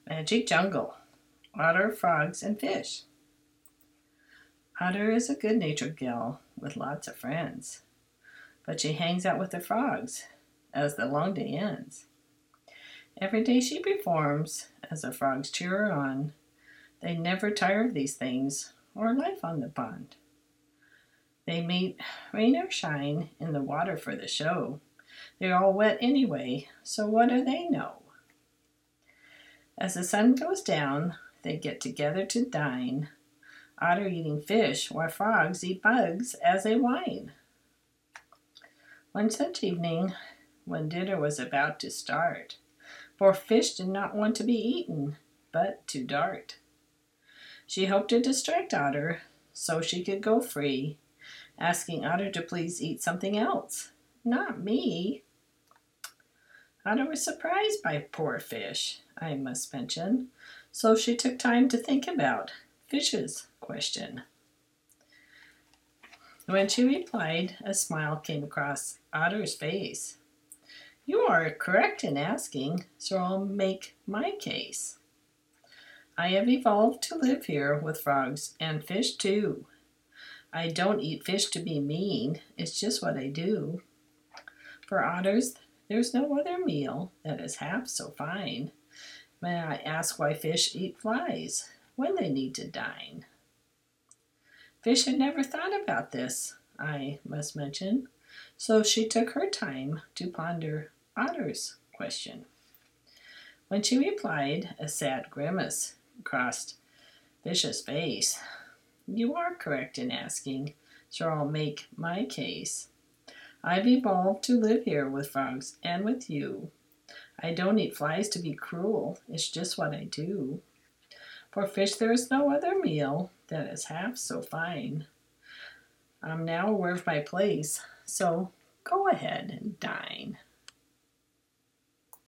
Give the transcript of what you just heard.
Magic Jungle, Otter, Frogs, and Fish. Otter is a good-natured gal with lots of friends, but she hangs out with the frogs as the long day ends. Every day she performs as the frogs cheer her on. They never tire of these things or life on the pond. They meet rain or shine in the water for the show. They're all wet anyway, so what do they know? As the sun goes down, they get together to dine. Otter eating fish, while frogs eat bugs as they whine. One such evening, when dinner was about to start, poor Fish did not want to be eaten, but to dart. She hoped to distract Otter so she could go free, asking Otter to please eat something else. Not me. Otter was surprised by poor Fish, I must mention, so she took time to think about Fish's question. When she replied, a smile came across Otter's face. You are correct in asking, so I'll make my case. I have evolved to live here with frogs and fish too. I don't eat fish to be mean, it's just what I do. For otters, there's no other meal that is half so fine. May I ask why fish eat flies when they need to dine? Fish had never thought about this, I must mention, so she took her time to ponder Otter's question. When she replied, a sad grimace crossed Fish's face. You are correct in asking, so I'll make my case. I've evolved to live here with frogs and with you. I don't eat flies to be cruel, it's just what I do. For fish there is no other meal that is half so fine. I'm now aware of my place, so go ahead and dine.